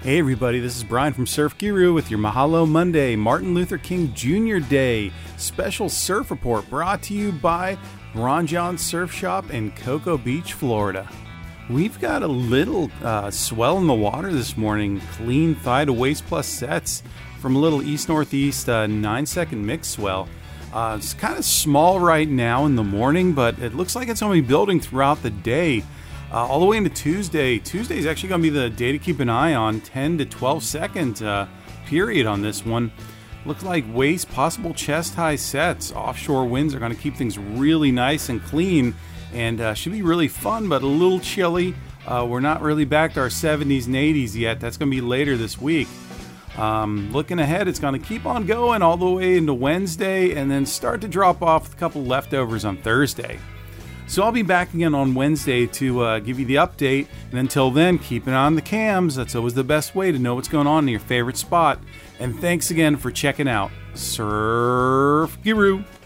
Hey everybody, this is Brian from Surf Guru with your Mahalo Monday, Martin Luther King Jr. Day special surf report brought to you by Ron John Surf Shop in Cocoa Beach, Florida. We've got a little swell in the water this morning, clean thigh to waist plus sets from a little east-northeast 9-second mix swell. It's kind of small right now in the morning, but it looks like it's going to be building throughout the day. All the way into Tuesday. Tuesday is actually going to be the day to keep an eye on, 10 to 12 second period on this one. Looks like waist, possible chest high sets. Offshore winds are going to keep things really nice and clean and should be really fun, but a little chilly. We're not really back to our 70s and 80s yet. That's going to be later this week. Looking ahead, it's going to keep on going all the way into Wednesday and then start to drop off with a couple leftovers on Thursday. So I'll be back again on Wednesday to give you the update. And until then, keep an eye on the cams. That's always the best way to know what's going on in your favorite spot. And thanks again for checking out Surf Guru.